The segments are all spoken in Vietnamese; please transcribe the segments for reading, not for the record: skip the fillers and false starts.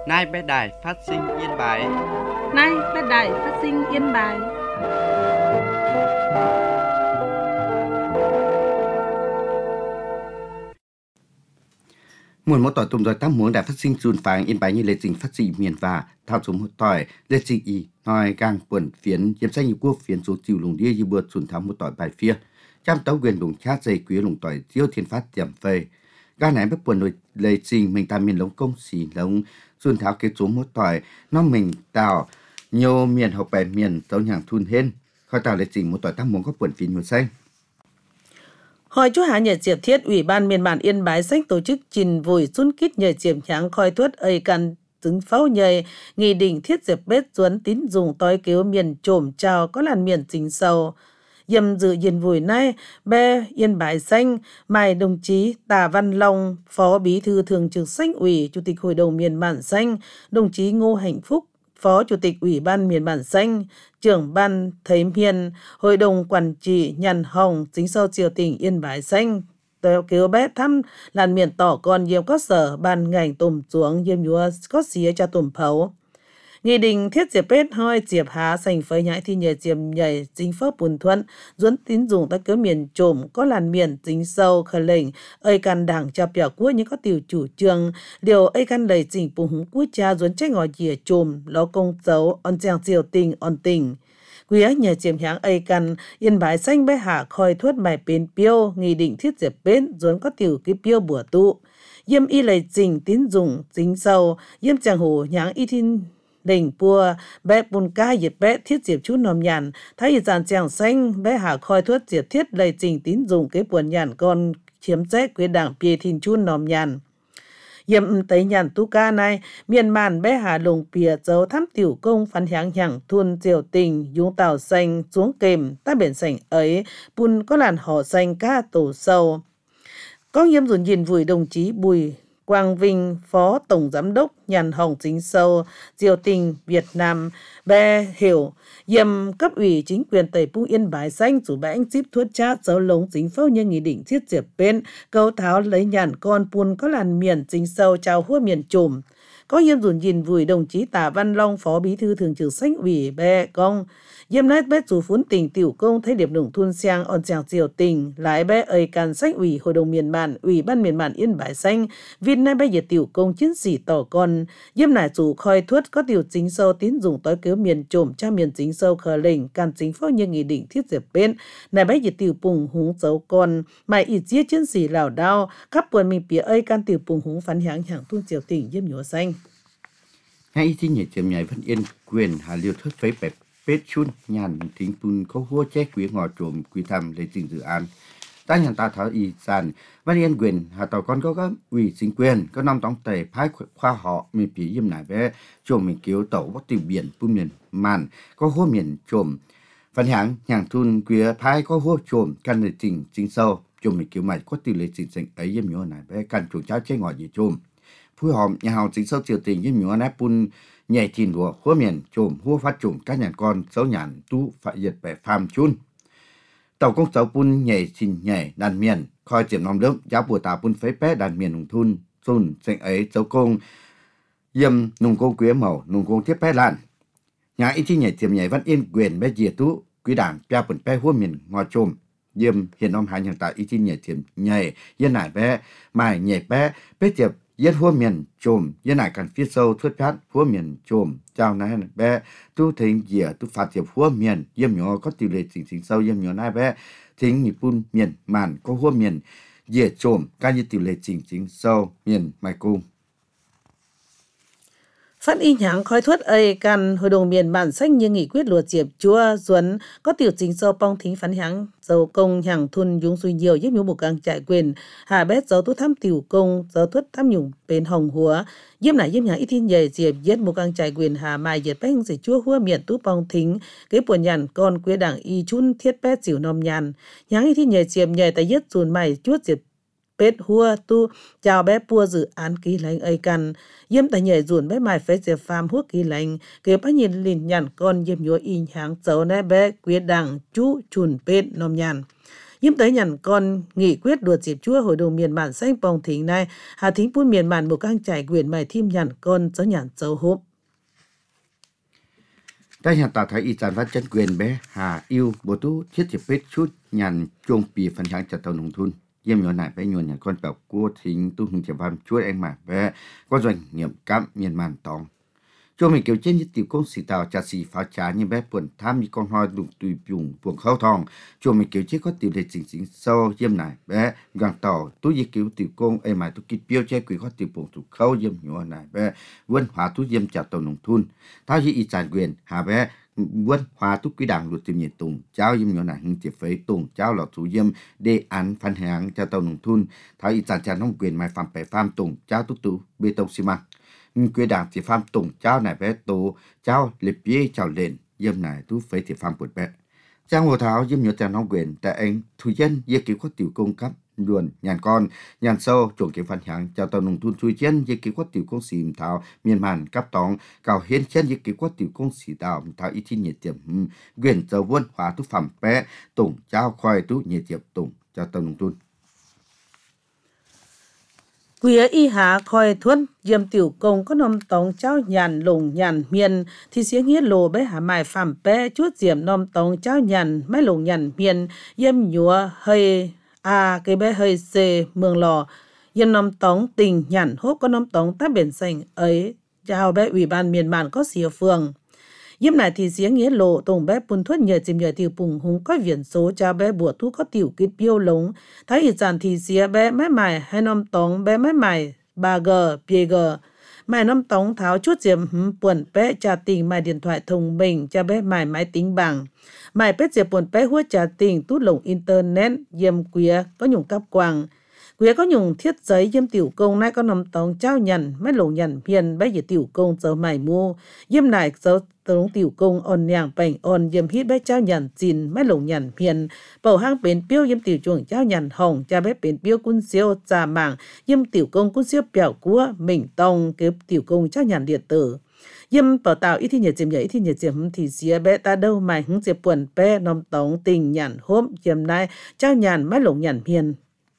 Nay bé đài phát sinh Yên Bái. Nay bé đài phát sinh Yên Bái. Muốn một tỏi tùm rồi tám muốn đã phát sinh dùn phàng Yên Bái như lệ trình phát sinh miền và thao chúng một tỏi lệ trình y nói gang quần phiến hiệp xanh như quốc phiến số chiều lùng đi như bữa dùn tháo một tỏi bài phía trăm tấu quyền lùng chát dây quý lùng tỏi diêu thiên phát tiệm phê ga này bất buồn rồi lệ trình mình ta miền lống công xỉ lống dùn tháo cái chúng một tỏi nó mình tạo nhiều miền học bài miền tấu nhàng thun hên khỏi tạo lệ trình một tỏi tám muốn có buồn phiến nhiều xanh. Hội chú hạ nhờ diệp thiết Ủy ban miền bản Yên Bái sách tổ chức trình vùi xuân kít nhờ diệp nháng khoi thuất ơi căn chứng pháo nhờ nghị định thiết diệp bết duấn tín dùng tối kéo miền trộm trào có làn miền chính sâu. Dầm dự diện vùi nay bé Yên Bái xanh mai đồng chí Tà Văn Long phó bí thư thường trực Xanh ủy chủ tịch hội đồng miền bản xanh đồng chí Ngô Hạnh Phúc Phó Chủ tịch Ủy ban miền bản xanh, trưởng ban Thấy Miền, Hội đồng Quản trị Nhàn Hồng, chính sau triều tỉnh Yên Bái xanh. Tôi kêu bé thăm làn miền tỏ còn nhiều có sở ban ngành tùm xuống nhiều nhúa có xía cho tùm phấu. Nghị định thiết diệp bết hoi diệp há sành phơi nhãi thì nhờ diệp nhảy chính pháp bùn thuận duấn tín dùng ta cứ miền trộm có làn miền chính sâu khởi lệnh ơi can đảng cho bèo quốc những có tiểu chủ trương điều ơi can lầy chỉnh bù húng quốc cha duấn trách ngòi dìa trộm lo công dấu on giang diều tình on tình quý ấy nhờ diệp háng ơi can Yên Bái xanh bé hạ khoi thuất bài bên piêu nghị định thiết diệp bết duấn có tiểu cái piêu bùa tụ yếm y lầy chỉnh tín dùng chính sâu yếm chàng hồ nháng y thiên đình bùa bé bùn ca dịp bé thiết diệp chú nòm nhàn thấy dàn chàng xanh bé hạ khoi thuất diệp thiết lầy trình tín dùng cái buồn nhàn con chiếm trách quyết đảng bìa thìn chú nòm nhàn yếm tới nhàn tu ca này miền màn bé hạ lùng bìa dấu thăm tiểu công phán h향 h향 thun diều tình dung tàu xanh xuống kềm ta biển sảnh ấy bùn có làn họ xanh ca tổ sâu có yếm dùn nhìn vùi đồng chí Bùi Quang Vinh, Phó Tổng Giám đốc Nhàn Hồng Chính Sâu, Diều Tình Việt Nam, bé hiểu, yếm cấp ủy chính quyền Tây Pung Yên Bái xanh chủ bé anh chip thuất chát dấu lống chính pháo nhân nghị định thiết diệp bên, câu tháo lấy nhàn con pun có làn miền chính sâu trao hua miền trùm. Có yếm dùn nhìn vùi đồng chí Tà Văn Long, Phó Bí thư Thường trực Xanh ủy bé công. Yếm nét bé chủ phún tỉnh tiểu công thấy điệp đồng thun xiang on chàng diều tình lái bé ơi can Xanh ủy hội đồng miền bản ủy ban miền bản Yên Bái xanh viên nay bé diệt tiểu công chiến sĩ tỏ con yếm nải chủ khoi thuất có tiểu chính sâu tín dùng tối cứu miền trộm cha miền chính sâu khờ lệnh can chính phó nhân nghị định thiết diệp bên nải bé diệt tiểu pùng húng dấu con mày ít giết chiến sĩ lào đao khắp buồn mình bìa ơi can tiểu pùng húng phán h향 h향 thun diều tình yếm nhúa xanh ngayที่nhảy chìm nhảy vẫn yên quyền hà liêu thất phế bẹp bết chun nhàn thính pun có hua che quý ngò trộm quý thăm lấy trình dự án ta nhàn ta tháo y sàn văn yên quyền hà tàu con có ủy chính quyền có năm tống tề phái khoa họ mình bị yếm nải bé trộm mình kiếu tàu bắt tiểu biển pun miền màn có hua miền trộm văn h향 h향 thun quý phái có hua trộm căn lấy trình chính sâu trộm mình kiếu mày có tiểu lấy trình ấy yếm nhớ nải bé căn chuồng cháu che ngò gì trộm phối hợp nhà hàng chính sâu triều tình yếm nhớ nải pun nhảy thìn đùa hua miền trộm hua phát trộm các nhàn con xấu nhàn tu phải diệt bẻ phàm chun tàu công sáu pun nhảy thìn nhảy đàn miền coi chiếm nom lớp giáo bùa tà pun phế pé đàn miền nùng thun xun xanh ấy xấu công yếm nùng công quý màu nùng công tiếp pé lạn nhà ít chi nhảy tiềm nhảy văn yên quyền bé diệt tu quý đảng pia pun pé hua miền ngò trộm yếm hiện om hai nhàng tại ít chi nhảy tiềm nhảy yên nải bé mài nhảy bé bé tiệp yết hua miền trộm yên nải cần phía sâu thuyết phát hua miền trộm chào này bé tu thính dìa tu phạt tiệp hua miền yếm nhỏ có tỷ lệ chính sâu yếm nhỏ này bé thính nhị pun miền màn có hua miền dìa trộm ca như tỷ lệ chính sâu miền mai cung phát y nháng khói thuất ơi can hội đồng miền bản xanh như nghị quyết luật diệp chúa duấn có tiểu chính sâu pong thính phán h향 dấu công h향 thun dung suy nhiều giúp nhú một càng trại quyền hà bét dấu tu thăm tiểu công dấu thuất thăm nhung bên hồng húa yếm nải yếm nháng ít thiên nhảy diệp giết một càng trại quyền hà mai diệt bách sẽ chúa hua miền tu pong thính cái buồn nhàn con quê đảng y chun thiết bét xỉu nom nhàn nháng ít thiên nhảy diệp nhảy tại giết dùn mày chuốt diệp bết hua tu chào bé pua dự án ký lành ơi căn yếm tại nhảy dùn bé mài phế diệp phàm hua ký lành kêu bác nhìn lìn nhàn con yếm nhúa y h향 dấu nè bé quyết đảng chú chùn bết nom nhàn Yếm tới nhận con nghị quyết đuột dịp chúa hội đồng miền bản xanh bồng thính này, hà thính buôn miền bản một căng trải quyền mày thêm nhận con cho nhận dấu hốp. Tại hiện tại thấy ý sản phát chân quyền bé Hà yêu bố tú thiết dịp bếp chút nhàn chuông bì phần sáng chặt tàu nông thôn. Yếm nhỏ này bé nhuận nhận con bảo của thính tu hùng chạm văn chuốt anh mà bé có doanh nghiệp cắm miền bản tòng. Cho mình kiểu trên như tiểu công sĩ tàu trà xì phá trá như bé buồn tham như con hoa đụng tùy bùng buồn khâu thòng. Cho mình kiểu trên có tiểu đề chính sâu yếm này bé gần tàu tú như kiểu tiểu công ấy mà tú kịp biểu chế quỷ có tiểu bùng tụ khâu yếm nhỏ này bé vươn hóa tú yếm chặt tàu nông thôn. Thao như ý sản quyền hà bé vươn hóa tú quý đảng luật tìm nhiệt tùng cháu yếm nhỏ này hưng tiệp phế tùng cháu lọ tú yếm đề án phán hàng cho tàu nông thôn. Thao ý sản tràn nông quyền mai phạm bẻ phạm tùng cháu tú bê tông xi măng. Quê đảng thì phạm tùng cháu này bé tổ cháu liệp bia cháu lên yếm này tú phế thì phạm bột bé. Trang hồ tháo yếm nhớ tràn nông quyền tại anh thủ dân yếm cứu có tiểu công cấp luồn nhàn con nhàn sâu chuồng cái phần hàng chào tàu nông thôn chui chân yếm cứu có tiểu công xìm tháo miền màn cấp tòng cào hiến chân yếm cứu có tiểu công xì tàu tháo ít nhiệt tiệm quyền dầu vốn hóa tú phạm bé tùng cháu khoai tú nhiệt tiệm tùng chào tàu nông thôn. Quía y hạ khoi thuân yếm tiểu công có nôm tống cháu nhàn lùng nhàn miền thì xía nghĩa lồ bé hạ mài phạm bé chút diệm nôm tống cháu nhàn mấy lùng nhàn miền yếm nhúa hơi cái bé hơi xê mường lò yếm nôm tống tình nhàn hốp có nôm tống tác biển xanh ấy chào bé ủy ban miền bản có xìa phường. Yếm này thì xía nghĩa lộ tổng bé bùn thuất nhờ chìm nhờ tiểu bùng húng có viễn số cho bé bùa thu có tiểu kết biêu lống. Thấy ý sản thì xía bé máy mài hay nôm tống bé máy mài 3G, PG. Mài nôm tống tháo chút diệm buồn bé trả tình mài điện thoại thông minh cho bé mài máy tính bảng. Mài bé diệp buồn bé hua trả tình tút lồng internet yếm quía có nhung cắp quàng. Quía có nhung thiết giấy yếm tiểu công nay có nôm tống trao nhận mấy lồng nhận hiền bé dì tiểu công giờ mài mua. Yếm này giờ tống tiểu công on nhàng bành on yếm hít bé trao nhận chín mấy lồng nhận hiền. Bầu hang bến biêu yếm tiểu chuồng trao nhận hồng cha bé bến biêu cún siêu trà mảng yếm tiểu công cún siêu bèo cua mình tông kếp tiểu công trao nhận điện tử. Yếm bảo tạo ít thì nhiệt diệm ít thì nhiệt diệm thì xía bé ta đâu mài hứng diệp buồn bé nôm tống tình nhận hôm yếm này trao nhận mấy lồng nhận hiền.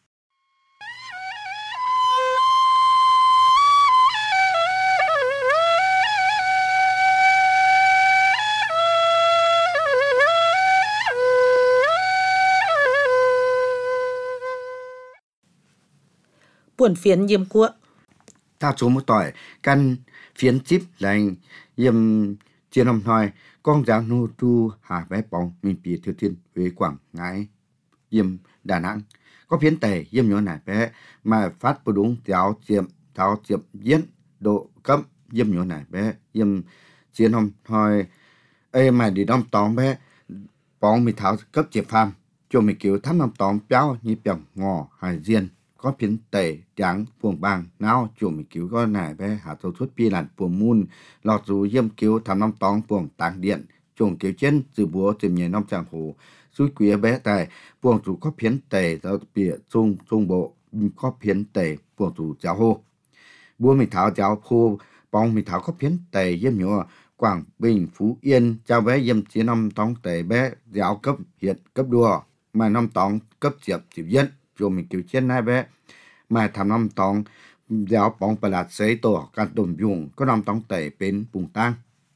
Buồn phiến yếm cua. Ta số một tỏi căn phiến chip là yếm chia năm thôi con giáo nô tu hà bé bóng mình bìa thừa thiên về Quảng Ngãi yếm Đà Nẵng có phiến tề yếm nhỏ này bé mà phát bổ đúng tháo chiếm diễn độ cấp yếm nhỏ này bé yếm chia năm thôi ê mà đi đâm tóm bé bóng mình tháo cấp chiếm phàm cho mình kiểu thăm năm tóm béo như bèo ngò hải diên có phiến tề trắng buồng bàng nao chủ mình cứu con này bé hạ thâu thuốc pi làn buồng mun lọt dù yếm cứu thăm năm tóm buồng tàng điện chuồng cứu chân từ búa tìm nhảy năm tràng hồ suối quý bé tài buồng chủ có phiến tề giáo bịa trung bộ có phiến tề buồng chủ giáo hô búa mình tháo giáo hô bóng mình tháo có phiến tề yếm nhỏ Quảng Bình Phú Yên chào bé yếm chia năm tóm tề bé giáo cấp hiện cấp đua mà năm tóm cấp diệp dân cho mình cứu chân hai bé mà thầm năm tòng giáo bóng bà lạt giấy tổ cả đồn dùng có năm tòng tẩy bên vùng tăng.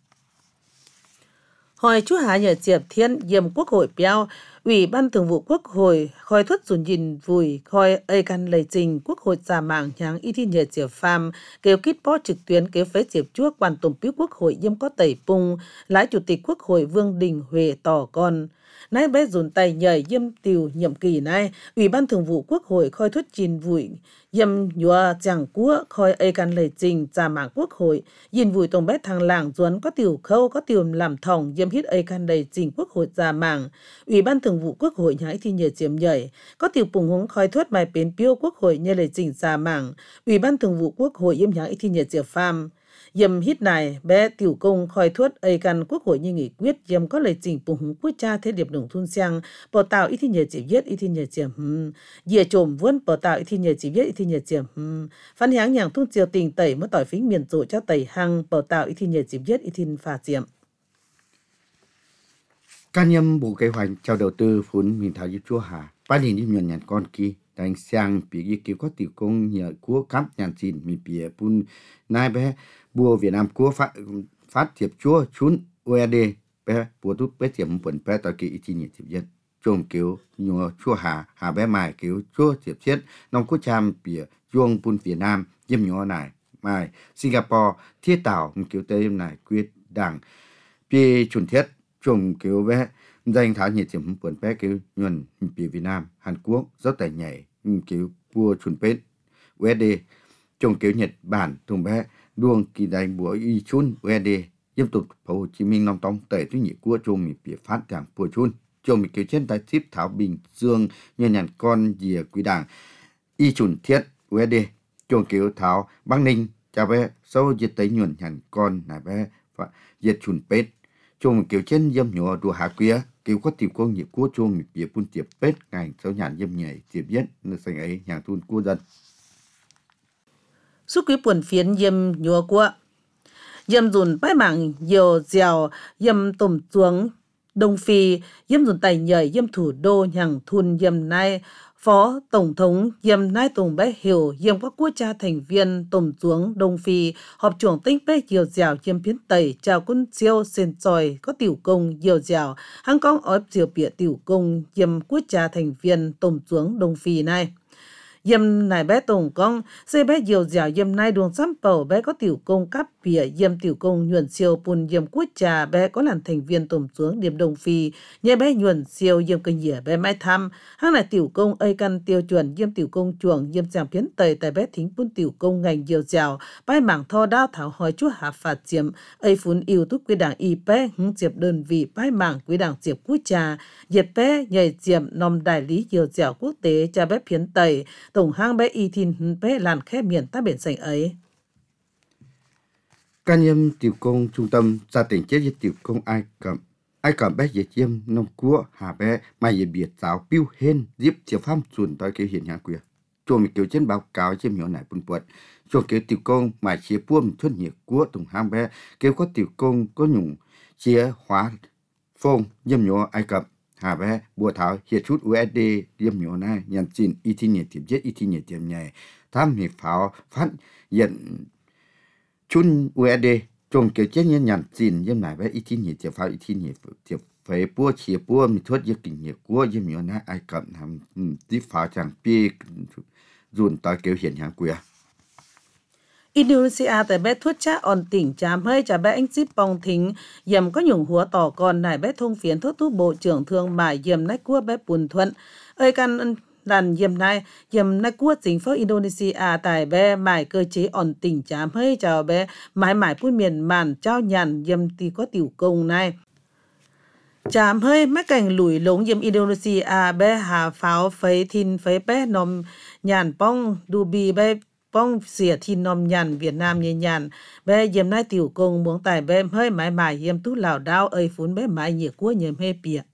Hồi chú Hà nhờ Diệp Thiên yếm Quốc hội béo, Ủy ban Thường vụ Quốc hội khoi thuất dùn nhìn vùi khoi ây căn lời trình Quốc hội giả mạng nháng y thi nhờ Diệp Pham kêu kít bó trực tuyến kêu phế Diệp Chuốc quan tổng biếu Quốc hội yếm có tẩy pung lái Chủ tịch Quốc hội Vương Đình Huệ tỏ con. Nay bé dùn tay nhảy yếm tiều nhiệm kỳ này, Ủy ban Thường vụ Quốc hội khoi thuất chín vùi yếm nhua chẳng cua khoi ây căn lời trình giả mạng Quốc hội nhìn vùi tổng bé thằng làng duấn có tiểu khâu có tiểu làm thòng yếm hít ây căn lời trình Quốc hội giả mạng. Ủy ban Thường vụ Quốc hội nhái thì nhờ chiếm nhảy có tiểu bùng húng khoi thuất bài bến biêu Quốc hội nhờ lời trình giả mạng. Ủy ban Thường vụ Quốc hội yếm nhái thì nhờ Diệp Pham yếm hít này bé tiểu công khoi thuất ây căn Quốc hội như nghị quyết yếm có lời trình bùng húng quốc cha thế điệp đồng thun sang bỏ tạo ít thì nhờ chỉ viết ít thì nhờ chiếm dìa trồm vốn bỏ tạo ít thì nhờ chỉ viết ít thì nhờ chiếm phán háng nhàng thun chiều tình tẩy mới tỏi phính miền rộ cho tẩy hăng bỏ tạo ít thì nhờ chỉ viết ít thì phà chiếm. Can nhâm bộ kế hoạch chào đầu tư phun mình thảo giúp chúa hà ba liền đi nhận con kia đánh sang bị cái kiểu có tiểu công nhờ của cắm nhàn chín mi bìa pun nai bé bùa Việt Nam của phát thiệp chúa chún UAD bé bùa tút bé thiệp một bé tại kỳ chi nhiệt thiệp dân chôm kiểu nhua chua hà bé mài kiểu chua thiệp chết nông quốc cham bìa chuông pun Việt Nam yếm nhỏ này mài Singapore thiết tạo một kiểu tây này quyết đảng bìa chuẩn thiết chôm kiểu bé danh thảo nhiệt thiệp một bé kiểu nhuần bìa Việt Nam Hàn Quốc rất tài nhảy kiểu bùa chuẩn pết USD trồng kiểu Nhật Bản thùng bé đuông kỳ đánh bùa y chun USD tiếp tục Hồ Chí Minh Long Tông tẩy thứ nhị của trông bị biệt phát đảng bùa chun trông bị kiểu trên tại tiếp thảo Bình Dương nhân nhàn con dìa quý đảng y chuẩn thiết USD trông kiểu thảo Bắc Ninh chào bé sau diệt tấy nhuận nhàn con này bé và diệt chuẩn pết trông kiểu trên dâm nhỏ đùa hạ quý kiểu có tiểu công nghiệp của chung nghiệp việc buôn tiệp bết ngành sau nhàn dâm nhảy tiệp nhất nơi xanh ấy nhà thôn của dân suốt quý buồn phiến dâm nhúa của dâm dùn bãi mảng nhiều dèo dâm tùm xuống Đông Phi dâm dùn tài nhảy dâm thủ đô nhằng thun dâm nai Phó Tổng thống dâm nai Tùng Bé Hiểu dâm các quốc gia thành viên tùm xuống Đông Phi họp trưởng tinh bé nhiều dẻo dâm phiến tẩy chào quân siêu sen tròi có tiểu công nhiều dẻo hăng công ốp diều bịa tiểu công dâm quốc gia thành viên tùm xuống Đông Phi này. Dâm này bé tổng công, xây bé nhiều dẻo dâm này đường xăm bầu bé có tiểu công cắp bìa dâm tiểu công nhuận siêu bùn dâm quốc trà bé có làm thành viên tổng xuống điểm Đông Phi, nhé bé nhuận siêu dâm kênh dĩa bé mai thăm, hăng là tiểu công ơi căn tiêu chuẩn dâm tiểu công chuồng dâm giảm phiến tầy tại bé thính bún tiểu công ngành nhiều dẻo, bài mảng thò đao thảo hỏi chúa hạ phạt diệm, ơi phún yêu túc quy đảng y bé hứng diệp đơn vị bài mảng quy đảng diệp quốc trà, diệp bé nhảy diệm nòm đại lý nhiều dẻo quốc tế cha bé phiến tầy, tổng hang bé y thìn bé làn khép miền ta biển sành ấy. Can yêm tiểu công trung tâm gia tỉnh chết với tiểu công Ai Cập bé dệt yêm nông cua hà bé mai dệt biệt giáo biêu hên giúp chiều pháp chuẩn tới kiểu hiện hàng quyền. Chùa kiểu trên báo cáo trên miểu này buồn buồn. Chùa kiểu tiểu công mà chia buông thuận nhiệt của tổng hang bé kiểu có tiểu công có nhung chia hóa phong yêm nhỏ Ai Cập hà bé bùa thảo hiện chút USD yêm nhỏ này nhận xin y thi nhiệt tiệm chết y thi nhiệt tiệm nhảy tham hiệp pháo phát hiện chun USD trồng kiểu chết nhân nhận xin yêm này bé y thi nhiệt tiệm pháo y thi nhiệt tiệm phải bùa chia bùa mi thuốc yết kinh nhiệt của yêm nhỏ này Ai Cập làm tiếp pháo chẳng pi dùn tới kiểu hiện hàng quyền. Indonesia tại bé thuốc cha on tỉnh chám hơi cha bé anh ship bong thính dầm có nhung húa tỏ con này bé thông phiến thuốc thú bộ trưởng thương mại dầm nách cua bé bùn thuận ơi căn lần dầm nách cua chính phủ Indonesia tại bé mải cơ chế on tỉnh chám hơi cha bé mải phun miền màn trao nhàn dầm thì có tiểu công này chám hơi mắc cảnh lùi lống dầm Indonesia bé hà pháo phấy thìn phấy bé nòm nhàn bong dubi bé bong xỉa thì nòm nhàn Việt Nam như nhàn bé dầm nai tiểu công muốn tài bé hơi mãi dầm tú lào đao ơi phun bé mãi nhiệt của nhầm hơi bịa.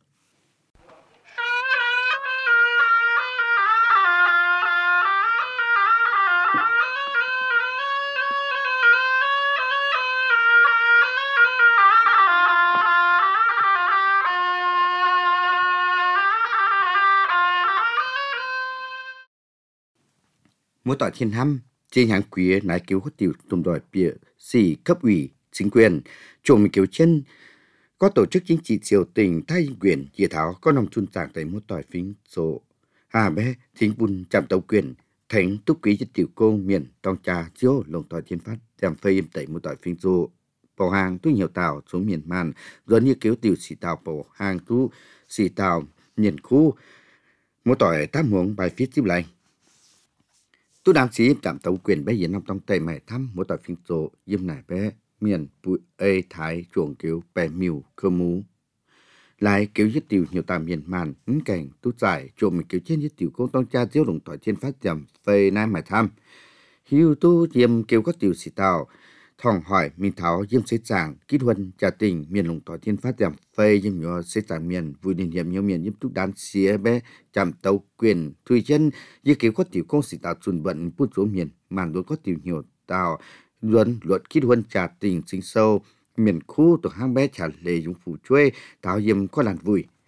Mỗi tỏi thiên hăm trên hàng quý nái cứu có tiểu tùm đòi bịa xì cấp ủy chính quyền trộm kiểu chân có tổ chức chính trị triều tình thay quyền dìa tháo có nòng chun giảng tại mỗi tỏi phính số hà bé thính bùn chạm tàu quyền thánh túc quý cho tiểu công miền tông trà chiếu lồng tỏi thiên phát giảm phê im tẩy mỗi tỏi phính số bảo hàng tu nhiều tàu xuống miền màn rồi như kiểu tiểu xì tàu bảo hàng tu xì tàu miền khu mỗi tỏi tám muống bài viết giúp lành tôi đang sĩ chạm tàu quyền bé diễn năm trong tây mẹ thăm mỗi tỏi phim số yếm nải bé miền bụi ê thái chuồng kiểu bè miu cơ mú lại kiểu giết tiểu nhiều tạm miền màn hứng cảnh tu giải trộm mình kiểu trên giết tiểu công tông cha diếu đồng tỏi trên phát giảm phê nai mẹ thăm hiu tu yếm kiểu có tiểu sĩ tàu thòng hỏi mình tháo yếm xế giảng kỹ huân trà tình miền lồng tỏi thiên phát giảm phê yếm nhỏ xế giảng miền vui điển hiểm nhiều miền yếm túc đán xía bé chạm tàu quyền tùy chân như kiểu có tiểu công sĩ tàu chuẩn bận bút số miền màn luôn có tiểu nhiều tàu luật kỹ huân trà tình sinh sâu miền khu tổ hang bé trả lệ dùng phủ chuê tàu yếm có làn vui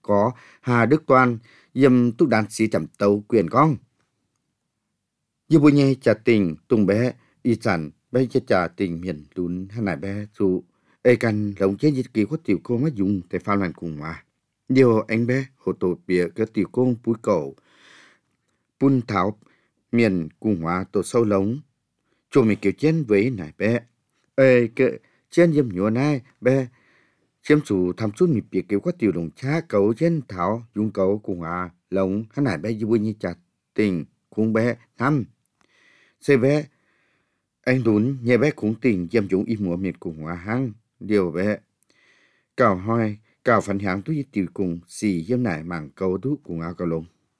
có Hà Đức Toàn dâm túc đàn sĩ chậm tấu quyền con. Như bùi nhé trả tình tung bé y sản bé trả tình miền lún hay nải bé dù ê căn lồng chế dịch kỳ có tiểu cô mất dùng để pha loạn cùng mà. Điều anh bé hồ tổ bịa cái tiểu công búi cầu bún thảo miền cùng hóa tổ sâu lống cho mình kiểu chiến với nải bé ê cái chiến dâm nhua này bé chiếm chủ tham chút mình bịa kiểu có tiểu đồng cha cầu chiến thảo dùng cầu cùng hóa lống hay nải bé như bùi nhé trả tình cùng bé năm xe bé anh đún nhẹ bé cũng tình dâm dũng im mùa miệt cùng hóa hăng điều bé cào hoi cào phản hạng túi tiểu cùng xì dâm nải mảng cầu đúc cùng áo cầu lông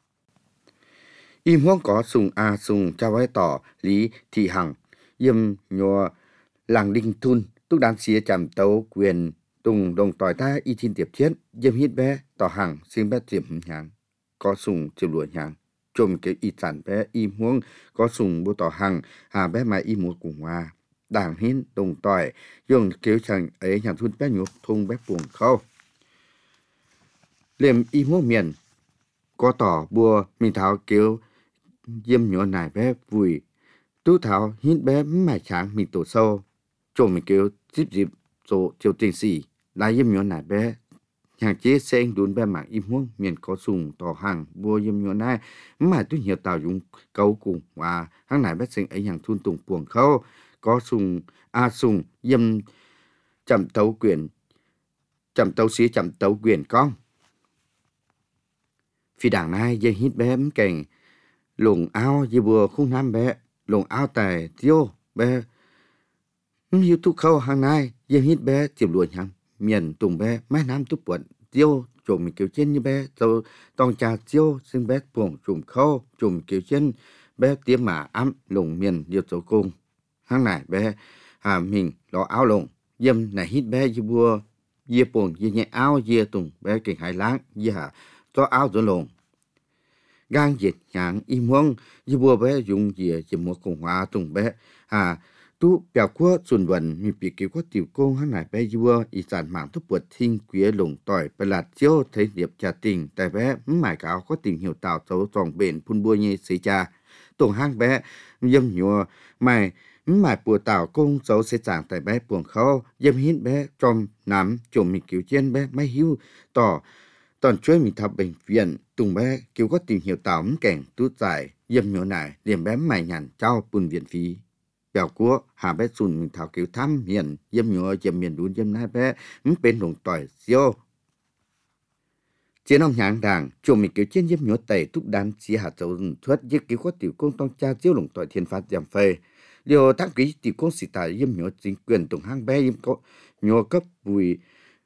im hoang có sùng sùng trao vai tỏ lý thị hằng dâm nhua làng đinh thun túc đàn xía chạm tấu quyền tùng đồng tỏi ta y thiên tiệp thiết dâm hít bé tỏ hằng xin bé tiệm hạng có sùng chiều lụa hạng trộm cái y sản bé im hoang có sùng bố tỏ hằng hà bé mà im một cùng hoa đảng hiến đồng tỏi dùng kéo chẳng ấy nhà thun bé nhục thung bé buồn khâu liềm im hoang miền có tỏ bùa mình tháo kéo diêm nhỏ nải bé vùi tú tháo hít bé mải tráng mình tổ sâu trộm mình kéo dịp rồi chiều tình xỉ lại diêm nhỏ nải bé hàng chế xe anh đốn bé mạng im hoang miền có sùng tỏ hàng bùa diêm nhỏ nải mà tôi nhiều tàu dùng câu cùng và hàng nải bé sinh ấy hàng thun tùng buồn khâu có sùng sùng diêm chậm tấu quyền chậm tấu xí chậm tấu quyền con phi đảng này dây hít bé cảnh lồng áo dây bùa khung nam bé lồng áo tài tiêu bé hiếu thu khâu hàng này dây hít bé chìm luồn hàng miền tùng bé mái nam túc quận tiêu trộm mình kiểu trên như bé rồi tòng trà tiêu xin bé buồn trùm khâu trùm kiểu trên bé tiếng mà ấm lồng miền điều số cùng hàng này bé mình lo áo lồng dâm này hít bé dây bùa dây buồn dây nhẹ áo dây tùng bé kinh hải láng dây cho áo rồi lồng gang dịch nhãn im hoang dây bùa bé dùng dìa chỉ một cùng hóa tùng bé tu bèo qua xuân vận mi bị kiểu có tiểu công hắn này bé dưa y sản mạng thúc bật thiên quế lồng tỏi bè lạt chiếu thấy điệp trà tình tại bé mải cáo có tình hiểu tạo xấu tròn bền phun bua như sĩ cha tổ hang bé dâm nhua mày bùa tạo công xấu sẽ chẳng tại bé buồn khâu dâm hít bé trong nắm chồng mi kiểu trên bé máy hiu tỏ toàn chơi mình thập bệnh viện tùng bé kiểu có tình hiểu tạo cảnh tu giải dâm nhua này điểm bé mày nhàn trao bùn viện phí bèo của hà bé sùn mình thảo kiểu thăm miền dâm nhựa dâm miền đun dâm nai bé bên đồng tỏi siêu chiến ông nhàng đàng chùm mình kiểu trên dâm nhựa tẩy túc đan xí hạt dầu thuất giết kiểu có tiểu công tông cha siêu lồng tỏi thiên phát giảm phê điều tác ký tiểu công sĩ tài dâm nhựa chính quyền tổng hang bé dâm có nhựa cấp vùi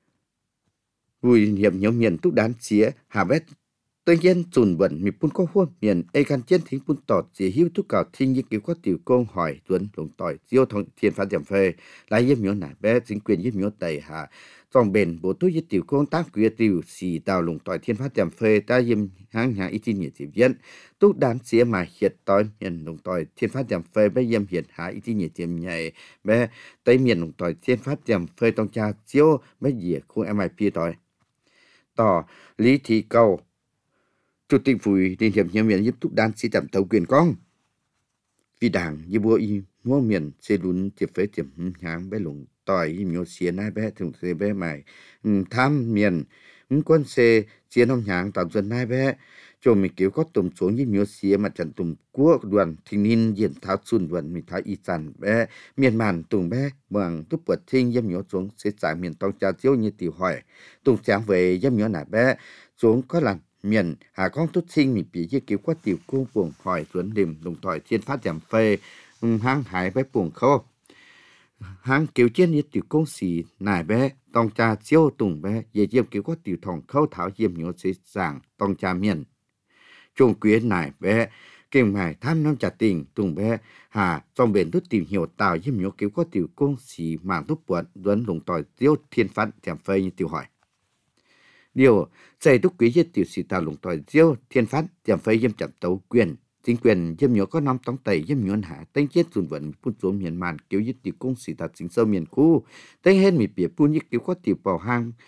hiểm nhựa miền túc đan xí hà bé tuy nhiên sùn bẩn mi pun có huôn miền ai can chiến thính pun tọt chỉ hiu thúc cào thiên như kiểu có tiểu công hỏi tuấn lồng tỏi diêu thông thiên phát giảm phê lại yếm nhớ nải bé chính quyền yếm nhớ tẩy hạ trong bền bộ túi với tiểu công tác quyền tiểu xì tàu lồng tỏi thiên phát giảm phê ta yếm hang nhà ít nhiệt tiếp viên túc đán xía mà hiện tỏi miền lồng tỏi thiên phát giảm phê bé yếm hiện hạ ít nhiệt tiếp nhảy bé tây miền lồng tỏi thiên phát giảm phê trong cha diêu bé dìa khu MIP tỏi tỏ lý thị cầu chủ tịch phủi liên hiệp nhà miền giúp thúc đan sĩ tạm tàu quyền con vì đảng như bùa y mua miền xe lún tiệp phế tiệp hàng bé lủng tỏi y nhiều xía nai bé thường xe bé mày tham miền quân xe xía nông hàng tạo dân nai bé cho mình kiểu có tùm xuống như nhiều xía mà chẳng tùm quốc đoàn thình ninh diện tháo xuân vận mình thái y sản bé miền màn tùm bé bằng túc bật thinh dâm nhỏ xuống sẽ giải miền tông cha chiếu như tiểu hỏi tùm sáng về dâm nhỏ nai bé xuống có lần miền hà con tốt sinh mình bị như kiểu quá tiểu cung buồn hỏi tuấn điểm đồng tỏi thiên phát giảm phê hang hải bé buồn khô hang kiểu trên như tiểu công xì nải bé tông cha chiếu tùng bé về diêm kiểu quá tiểu thòng khâu thảo diêm nhớ sẽ giảng tông cha miền trung quyến nải bé kinh hải tham năm trả tình tùng bé hà trong biển tốt tìm hiểu tạo diêm nhớ kiểu quá tiểu công xì mảng tốt buồn tuấn đồng tỏi chiếu thiên phát giảm phê như tiểu hỏi điều xây đúc quý giết tiểu sĩ tàu lồng tỏi diêu thiên phát giảm phơi dâm chậm tấu quyền chính quyền dâm nhớ có năm tống tẩy dâm nhớ hạ tên chết dùn vận phun xuống miền màn kiểu giết tiểu công sĩ tàu chính sâu miền khu tên hết mì bìa phun giết kiểu có tiểu bảo hang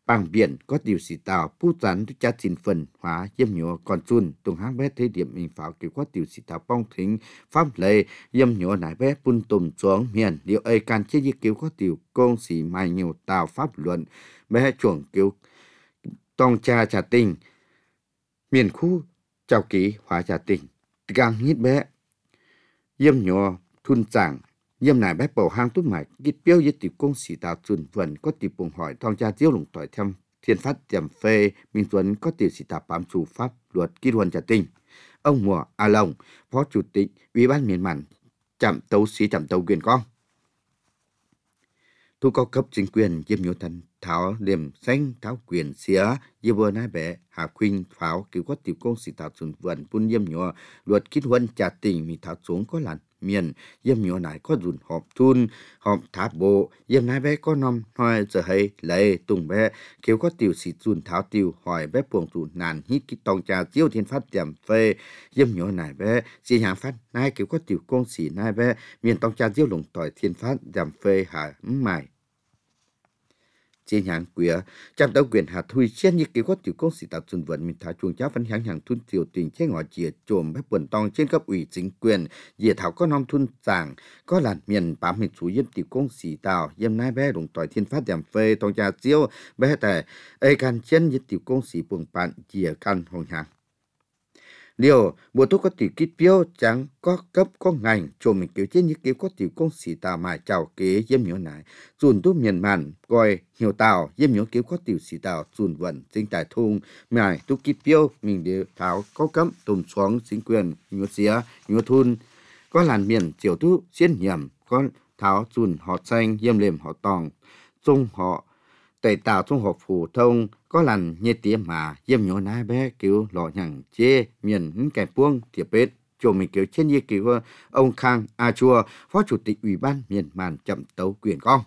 bằng biển có điều sĩ tạo bút rắn tức cha chín phần hóa yếm nhựa còn chun tung hang bé thế điểm mình pháo kiểu có điều sĩ tạo bong thính pháp lệ yếm nhựa nải bé bun tùm xuống miền liệu ấy can chế như kiểu có điều công sĩ mai nhiều tạo pháp luận bé chuồng kiểu tông cha trả tình miền khu chào ký hóa trả tình càng hít bé yếm nhựa thun chẳng yếm nải bé bầu hang tút mải kít biểu với tiểu công sĩ tạo chun vần có tiểu bùng hỏi thong cha diêu lùng tỏi thêm thiên phát tiềm phê minh tuấn có tiểu sĩ tạo bám chủ pháp luật kỹ luật trả tình ông mùa a long phó chủ tịch ủy ban miền mặn chạm tấu sĩ chạm tấu quyền con thu cao cấp chính quyền yếm nhựa thần tháo liềm xanh tháo quyền xía yếm bơ nái bé hà khuynh pháo cứu có tiểu công sĩ tạo chun vần bun yếm nhựa luật kỹ luật trả tình mi tháo xuống có làn miền yếm nhựa nải có dùn họp thun họp tháp bộ yếm nái bé có nom hỏi giờ hay lấy tung bé kêu có tiểu sĩ dùn tháo tiểu hỏi bé buồng dùn nàn hít kí tông trà chiếu thiên phát tiềm phê yếm nhựa nải bé xì hàng phát nai kêu có tiểu công sĩ nai bé miền tông trà chiếu lồng tỏi thiên phát tiềm phê hà mải trên hàng queer chạm tàu quyền hạt thui chen như kiểu có tiểu công sĩ tạo xuân vận mình thả chuồng cháo phấn hàng hàng thun tiểu tình chế ngõ chìa trộm bếp quần tòng trên cấp ủy chính quyền dìa thảo có nom thun giảng có làn miền bám mình chú yếm tiểu công sĩ tạo yếm nai bé đồng tỏi thiên phát giảm phê tòng trà chiếu bé tại ai can chen như tiểu công sĩ buồng bạn dìa can hồng hàng điều bộ thuốc có tiểu kít phiếu chẳng có cấp có ngành trộm mình kiểu trên như kiểu có tiểu công sĩ tạo mài chào kế yếm nhựa nải dùn tu miền màn coi hiểu tàu yếm nhựa kiểu có tiểu sĩ tạo dùn vận chính tài thung mài tu kít phiếu mình đều tháo có cấm tùm xuống chính quyền nhựa xía nhựa thun có làn miền chiều tu xiên hiểm có tháo dùn họ xanh yếm liềm họ tòng trung họ tẩy tạo trong hộp phổ thông có lần như tía mà yếm nhổ nai bé kiểu lọ nhằng chê miền kẻ buông tiệp bết chỗ mình kiểu trên như kiểu ông Khang A Chua phó chủ tịch ủy ban miền màn chậm tấu quyền con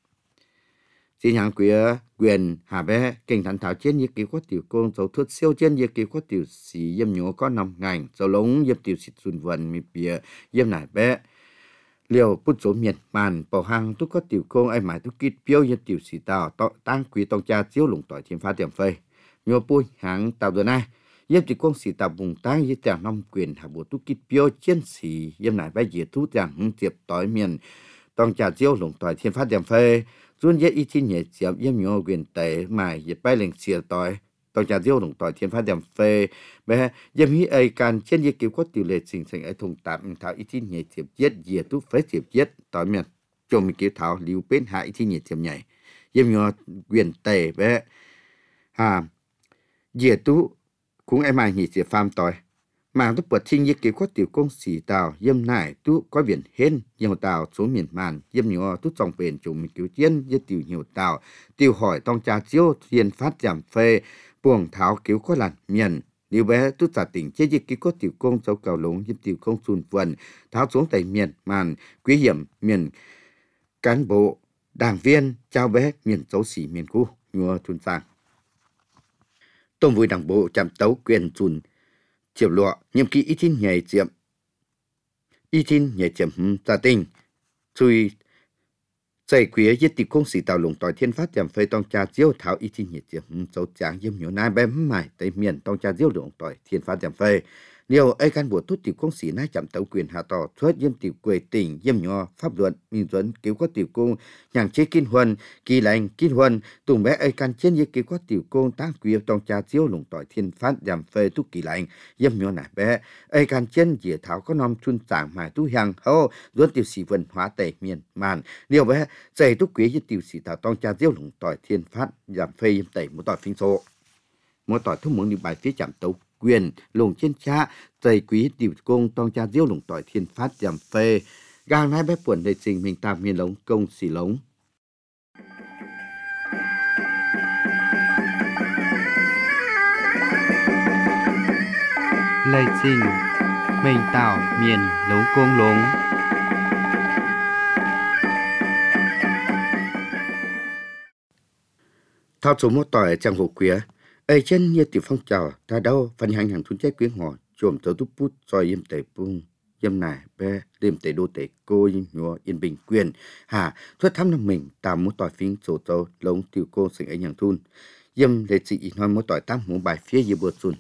xin hàng quyền hà bé kinh thánh thảo trên như kiểu có tiểu công dấu thuốc siêu trên như kiểu có tiểu sĩ yếm nhổ có nằm ngành dấu lống yếm tiểu sĩ xuân vần mi bìa yếm nải bé liều bút số miền màn bảo hàng tu có tiểu công ai mãi tu kít biểu như tiểu sĩ tàu tăng quý tông cha chiếu lủng tỏi thiên phá tiệm phơi nhiều bui hàng tàu giờ này yếm tiểu công sĩ tàu vùng tăng như tàng năm quyền hạ bộ tu kít biểu chiến sĩ yếm nải bay dễ thu tàng tiệp tỏi miền tông cha chiếu lủng tỏi thiên phá tiệm phơi duyên dễ y tin nhẹ chiếm yếm nhiều quyền tệ mài dễ bay lên xìa tỏi tông cha chiếu lủng tỏi thiên phá tiệm phơi bé yếm hi ai can trên như kiểu có tiểu lệ sinh thành ai thùng tạm thảo y tin nhẹ chiếm chết dễ tu phế chiếm chết tỏi miền cho mình kiểu thảo liu bên hại thì nhiệt chiếm nhảy yếm nhiều quyền tệ bé dễ tu cũng ai mà nhị chiếm phàm tỏi mà tu bật sinh như kiểu có tiểu công sĩ tàu yếm nải tu có biển hên nhiều tàu xuống miền màn yếm nhiều tu trong bền chủ mình kiểu chiến như tiểu nhiều tàu tiểu hỏi tông cha chiếu thiên phát giảm phê buồng tháo kiểu có làn miền nếu bé tu giả tỉnh chế như kiểu có tiểu công dấu cầu lống như tiểu công xuân vần tháo xuống tại miền màn quý hiểm miền cán bộ đảng viên trao bé miền dấu sĩ miền khu nhua thun sang tổng vui đảng bộ chạm tấu quyền chùn chiều lọ nhiệm kỳ y tin nhảy chiếm gia tình chui dạy quý yết tịch công sĩ tạo lùng tỏi thiên phát giảm phơi tông cha diêu tháo y tin nhảy chiếm dấu tráng yếm nhiều nai bém mải tây miền tông cha diêu lùng tỏi thiên phát giảm phơi điều ai can bộ tốt tiểu công sĩ nai chậm tấu quyền hạ tỏ xuất yếm tiểu quê tỉnh yếm nhỏ pháp luận minh tuấn cứu có tiểu công nhàng chế kinh huân kỳ lành kinh huân tùng bé ai can trên như cứu có tiểu công tăng quý tông cha diêu lùng tỏi thiên phát giảm phê tu kỳ lành yếm nhỏ nải bé ai can trên dĩa tháo có nom chun sảng mài tu hàng hô duân tiểu sĩ vân hóa tệ miền màn điều bé dạy tu quý với tiểu sĩ thảo tông cha diêu lùng tỏi thiên phát giảm phê yếm tẩy một tỏi phinh số một tỏi thu muốn đi bài phía chậm tấu quyền lùng trên cha dày quý tiểu công tông cha diêu lùng tỏi thiên phát giảm phê gang nai bé buồn đầy trình mình tạm miền lống công xỉ lống Lê trình mình tạo miền lống công lống thao số một tỏi trang hồ quía ai chân như tiểu phong trào ta đâu phần hàng hàng thun trái quyến họ trộm tấu túp bút rồi yếm tẩy bung dâm này bé đêm tệ đô tệ cô nhúa yên bình quyền hà thuyết thăm năm mình tạm muốn tỏi phiến sổ châu lông tiểu cô sinh ấy nhàng thun dâm để chị nói muốn tỏi tam muốn bài phía dưới bờ xuân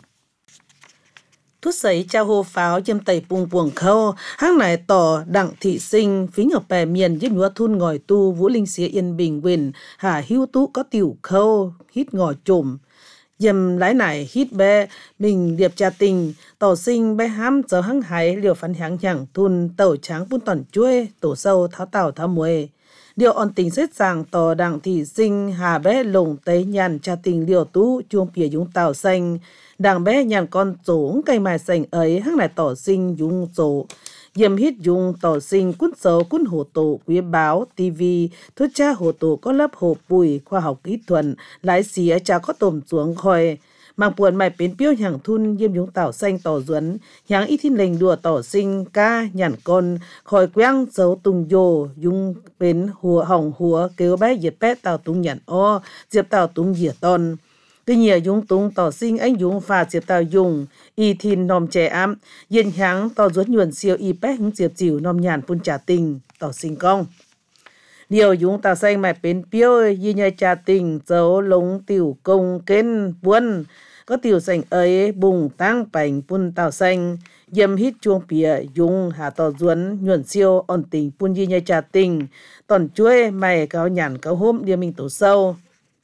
Thút sấy trao hồ pháo dâm tẩy bùng buồng khâu hang này tỏ đặng thị sinh phí ngọc bè miền giúp nhúa thun ngòi tu Vũ Linh xía yên bình quyền hà hưu tú có tiểu khâu hít ngò trùm dầm lái này hít bé mình điệp trà tình tỏ sinh bé hám giờ hăng hải liều phán háng nhàng thun tàu tráng bún tòn chuối tổ sâu tháo tàu tháo muối điều on tình xét rằng tỏ đặng thị sinh hà bé lồng tế nhàn trà tình liều tú chuông pìa dũng tàu xanh đằng bé nhàn con trốn cây mai xanh ấy hăng này tỏ sinh dũng trổ dầm hít dùng tỏ sinh cún sấu cún hồ tổ quý báo TV thuốc cha hồ tổ có lớp hồ bùi khoa học kỹ thuật lái xía cha có tồm xuống khỏi mang buồn mày biến piêu hàng thun diêm dũng tảo xanh tỏ duẩn hàng ít thiên lệnh đùa tỏ sinh ca nhàn con khỏi quang dấu tung dồ dùng bên hùa hỏng hùa kêu bé diệt bé tàu tung nhàn o diệp tàu tung diệt ton tuy nhiên dùng tung tỏ sinh anh dùng phà diệp tàu dùng y thìn nòm trẻ ám yên háng tỏ ruột nhuận siêu y bé hứng diệp chịu nòm nhàn phun trả tình tỏ sinh công điều dùng tàu xanh mày biến piêu y nhờ trả tình dấu lống tiểu công kên buôn có tiểu xanh ấy bùng tăng bành phun tàu xanh dâm hít chuông pìa dùng hà tỏ duẩn nhuận siêu ổn tình phun y nhờ trả tình tòn chuối mày cáo nhàn cáo hôm điều mình tổ sâu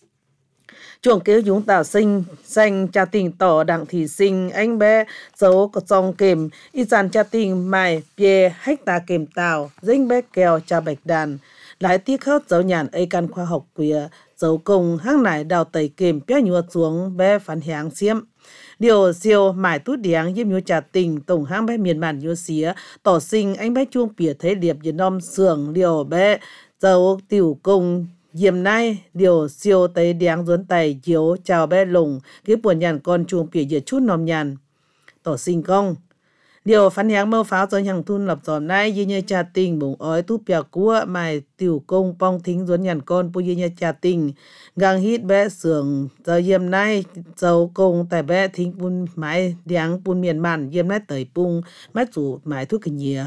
chuồng kéo dũng tảo sinh xanh cha tình tỏ đặng thị sinh anh bé dấu có trong kềm y dàn cha tình mày bia hách ta kềm tàu dính bé kèo cha bạch đàn lại tiếc khớt dấu nhàn ấy căn khoa học quìa dấu công hang nải đào tẩy kềm bé nhua xuống bé phản háng xiêm điều siêu mải tút điáng giúp nhua cha tình tổng hang bé miền bản nhua xía tỏ sinh anh bé chuông pìa thấy điệp dưới nom sưởng điều bé dấu tiểu công Diệm nay điều siêu tới điáng duốn tay chiếu chào bé lùng cái buồn nhàn con chuông pìa dệt chút nòm nhàn tỏ sinh công điều phán háng mâu pháo cho hàng thun lập giòm nay như như trà tình bụng ói tu pìa cua mài tiểu công pong thính duốn nhàn con pu như như trà tình gang hít bé sưởng giờ diệm nay dầu công tại bé thính pun mái điáng pun miền màn diệm nay tẩy pung mát rủ mái thuốc kinh nhìa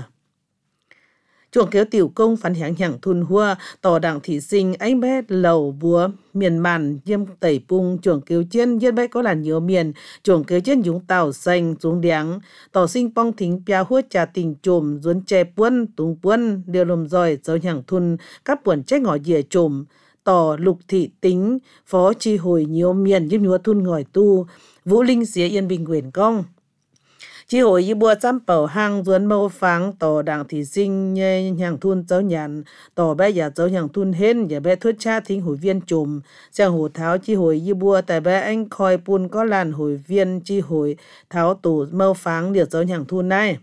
chuồng kéo tiểu công phán háng hàng thun hua tỏ đặng thị sinh anh bé lầu búa miền màn diêm tẩy pung chuồng kéo trên yên bé có là nhiều miền chuồng kéo trên dũng tàu xanh xuống điáng tỏ sinh pong thính pia hua trà tình trùm duốn che puân tung puân điều lồm giỏi dấu hàng thun các buồn trách ngỏ dìa trùm tỏ lục thị tính phó chi hồi nhiều miền giúp nhúa thun ngòi tu Vũ Linh xía yên bình quyền công chi hội y bùa chăm bảo hang duốn mâu pháng tỏ đảng thị sinh nhê hàng thun cháu nhàn tỏ bé giả cháu hàng thun hên giả bé thuyết cha thính hội viên trùm sang hồ tháo chi hội y bùa tại bé anh khoi pun có làn hội viên chi hội tháo tủ mâu pháng điều cháu hàng thun này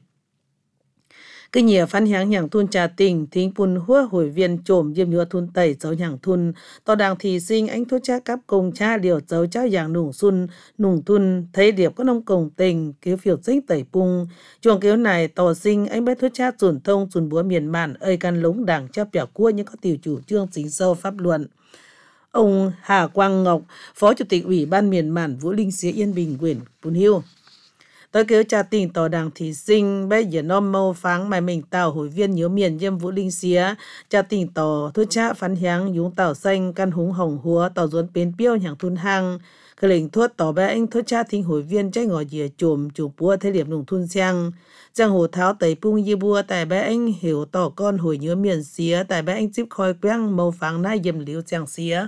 cái nhiều phán háng hàng thun trà tình thính pun hua hội viên trồm diêm nhua thun tẩy cháu hàng thun tỏ đảng thị sinh anh thốt cha cắp công cha điều cháu cháu hàng nùng xuân nùng thun thấy điệp có nông công tình kéo phiểu dinh tẩy pung chuồng kéo này tỏ sinh anh bé thốt cha chuẩn thông chuẩn búa miền mạn ơi căn lống đảng cha bẻo cua những có tiểu chủ trương chính sâu pháp luận ông Hà Quang Ngọc phó chủ tịch ủy ban miền mạn Vũ Linh xía yên bình quyền Pun Hiêu tôi kêu cha tình tỏ đảng thị sinh bây giờ nom mâu pháng mày mình tàu hội viên nhớ miền diêm Vũ Linh xía cha tình tỏ thua cha phán háng dũng tàu xanh căn húng hồng húa tàu duốn bến piêu hàng thun hang cái lệnh thuốc tỏ bé anh thua cha thính hội viên trái ngỏ dìa chùm chủ búa thế điểm nùng thun sang giang hồ tháo tẩy pung dì búa tại bé anh hiểu tỏ con hồi nhớ miền xía tại bé anh chip khoi quang mâu pháng nai diêm liễu giang xía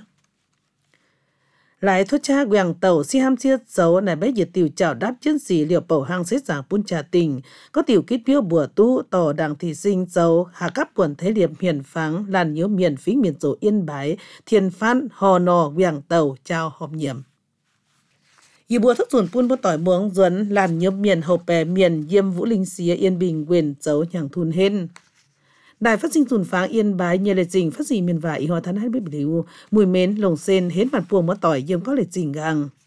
lại thuốc cha quàng tàu si ham chiết dấu này bé diệt tiểu chảo đáp chiến sĩ liều bầu hang xếp giảng pun trà tình có tiểu kít piêu bùa tu tỏ đảng thị sinh dấu hạ cấp quần thế điểm hiền pháng làn nhớ miền phí miền tổ yên bái thiên phán hò nò quàng tàu trao họp nhiệm y bùa thức dùn pun bút tỏi muống duấn làn nhớ miền hộp bè miền diêm Vũ Linh xía yên bình quyền dấu nhàng thun hên Đài phát sinh dùn pháng yên bái nhờ lệ trình phát sinh miền vải y hòa thắn hát biết biểu mùi mến lồng sen hến mặt buông mất tỏi diêm có lệ trình gang